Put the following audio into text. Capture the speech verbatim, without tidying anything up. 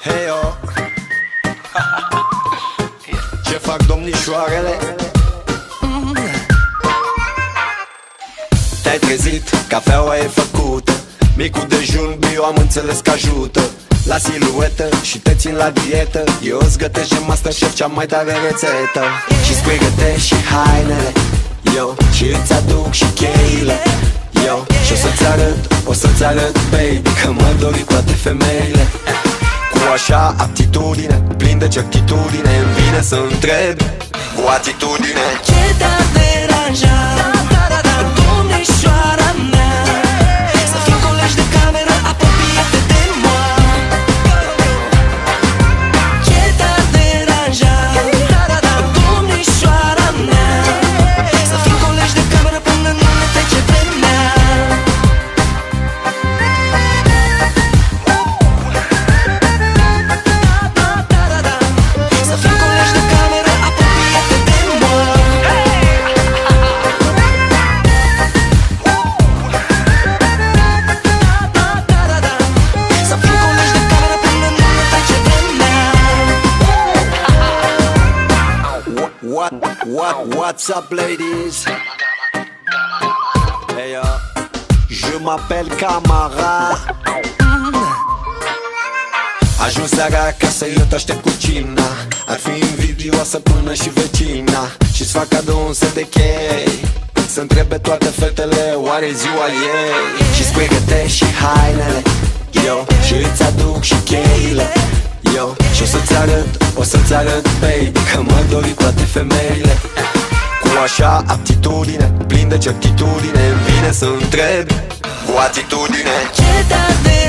Hei, yo. Ce fac domnișoarele? Te-ai trezit, cafeaua e făcută, micul dejun bio am înțeles că ajută la siluetă și te țin la dietă. Eu îți gătesc MasterChef cea mai tare rețetă. Și-ți pregătești și hainele, yo, și îți aduc și cheile, yo. Și o să-ți arăt, o să-ți arăt, baby, că mă dori toate femeile. Cu așa aptitudine, plin de certitudine, îmi vine să întreb cu atitudine: ce te-ar deranja, domnișoara mea, să fim colegi de cameră, apropie-te de moi? Ce te-ar deranja, domnișoara mea, să fim colegi de cameră până nu ne trece vremea? Să fim colegi de cameră, apropie-te de moi. Să fim colegi de cameră până nu ne trece vremea. What, what, what's up, ladies? Hey, yo. Je m'appelle Camara. Ajuns seara acasă, eu te aștept cu cina. Ar fi invidioasă până și vecina. Și-ți fac cadou un set de chei, să întrebe toate fetele oare ziua ei. Și-ți pregătești și hainele, yo, și îți aduc și cheile, yo. Și o să-ți arăt, o să-ți arăt, baby, că mă dori toate femeile. Cu așa aptitudine, plin de certitudine, îmi vine să întreb cu atitudine: Ce te-ar deranja,